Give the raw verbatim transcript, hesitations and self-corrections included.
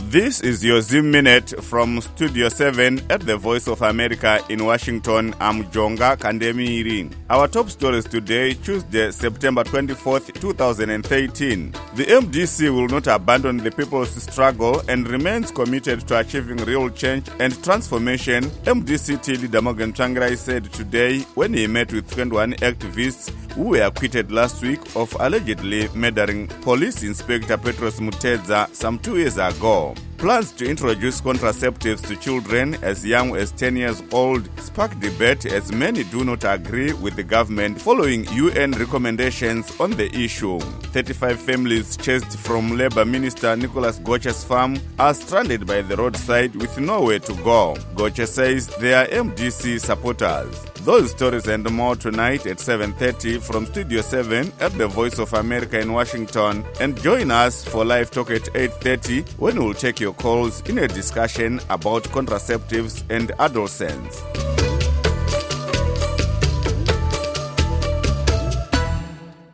This is your Zim Minute from Studio seven at the Voice of America in Washington. I'm Jonga Kandemiri. Our top stories today, Tuesday, September twenty-fourth, twenty thirteen. The M D C will not abandon the people's struggle and remains committed to achieving real change and transformation, M D C T leader Morgan Tsvangirai said today when he met with twenty-one activists who were acquitted last week of allegedly murdering Police Inspector Petros Mutedza some two years ago. Plans to introduce contraceptives to children as young as ten years old spark debate as many do not agree with the government following U N recommendations on the issue. thirty-five families chased from Labour Minister Nicholas Gocha's farm are stranded by the roadside with nowhere to go. Gocha says they are M D C supporters. Those stories and more tonight at seven thirty from Studio seven at the Voice of America in Washington. And join us for live talk at eight thirty when we'll take your calls in a discussion about contraceptives and adolescents.